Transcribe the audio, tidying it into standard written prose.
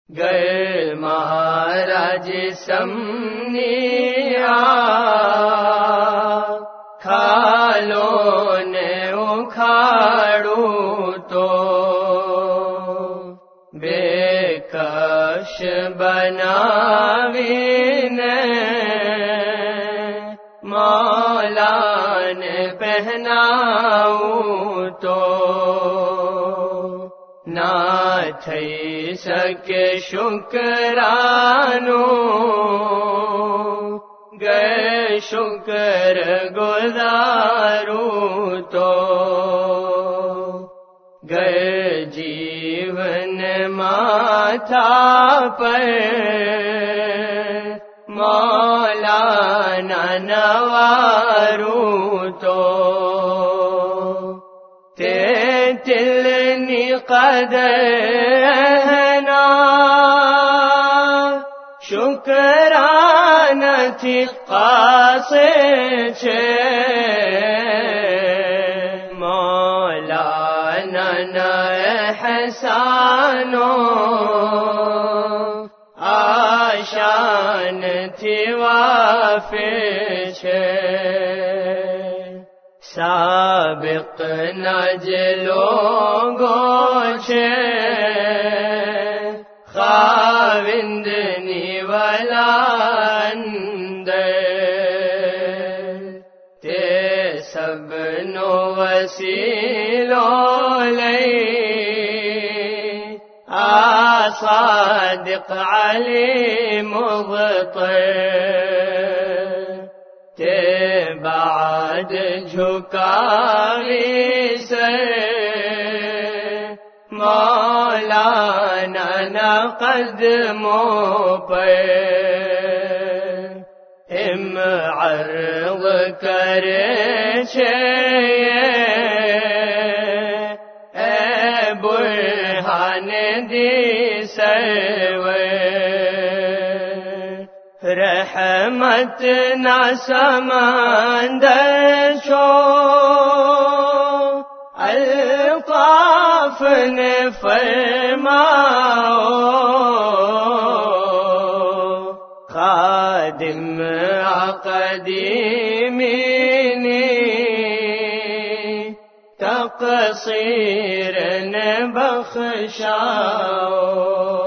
گر مہاراج سمنیا کھالو نے اکھاڑو تو بے کش بناوین مولا نے پہناؤ تو نہ تھئی سکے شکرانو گئے شکر گزارو تو گئے جیون ماتھا پر مولانا نوارو تو تلنی قدرنا شکرانہ تھی قاسے چھے مولانا نہ احسانو آشان تھی وافر چھے سابق نجلوگو چھے خاوندنی ولاندر تے سب نو وسیلو لئی صادق علی مبطر تے بعد جھکاوی سر مولانا نہ قدموں پر عرض کرے چھے اے برہان دی سرور رحمت نہ سمندر چھو الطاف نے فرماؤ خادم قدیمینی تقصیر نے بخشاؤ